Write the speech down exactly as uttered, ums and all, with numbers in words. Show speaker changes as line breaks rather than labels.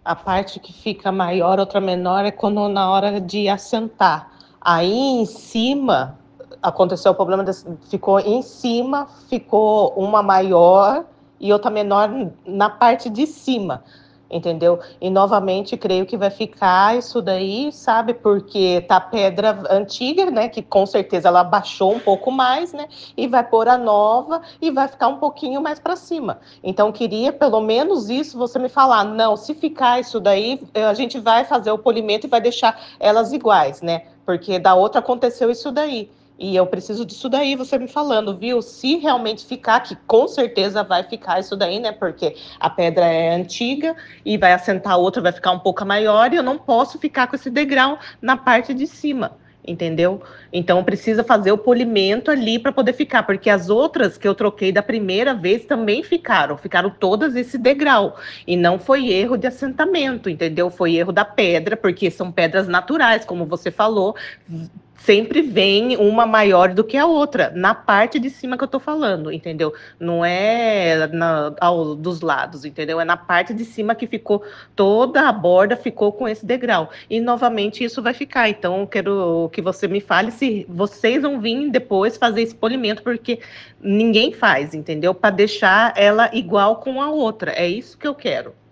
A parte que fica maior, outra menor, é quando na hora de assentar. Aí em cima, aconteceu o problema desse ficou em cima, ficou uma maior e outra menor na parte de cima, entendeu? E novamente creio que vai ficar isso daí, sabe, porque tá pedra antiga, né, que com certeza ela baixou um pouco mais, né, e vai pôr a nova e vai ficar um pouquinho mais para cima. Então queria pelo menos isso você me falar: "Não, se ficar isso daí, a gente vai fazer o polimento e vai deixar elas iguais, né, porque da outra aconteceu isso daí". E eu preciso disso daí, você me falando, viu? Se realmente ficar, que com certeza vai ficar isso daí, né, porque a pedra é antiga e vai assentar a outra, vai ficar um pouco maior e eu não posso ficar com esse degrau na parte de cima, entendeu? Então precisa fazer o polimento ali para poder ficar, porque as outras que eu troquei da primeira vez também ficaram, ficaram todas esse degrau. E não foi erro de assentamento, entendeu? Foi erro da pedra, porque são pedras naturais, como você falou, sempre vem uma maior do que a outra, na parte de cima que eu tô falando, entendeu? Não é na, ao, dos lados, entendeu? É na parte de cima que ficou, toda a borda ficou com esse degrau. E novamente isso vai ficar. Então, eu quero que você me fale se vocês vão vir depois fazer esse polimento, porque ninguém faz, entendeu? Para deixar ela igual com a outra. É isso que eu quero.